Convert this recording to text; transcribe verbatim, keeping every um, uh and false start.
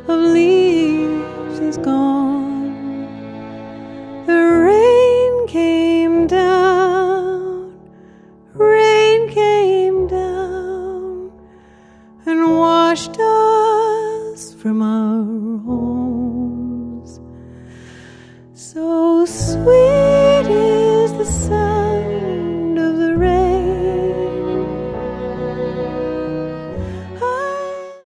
of leaves is gone. The rain came down, rain came down, and washed us from our home.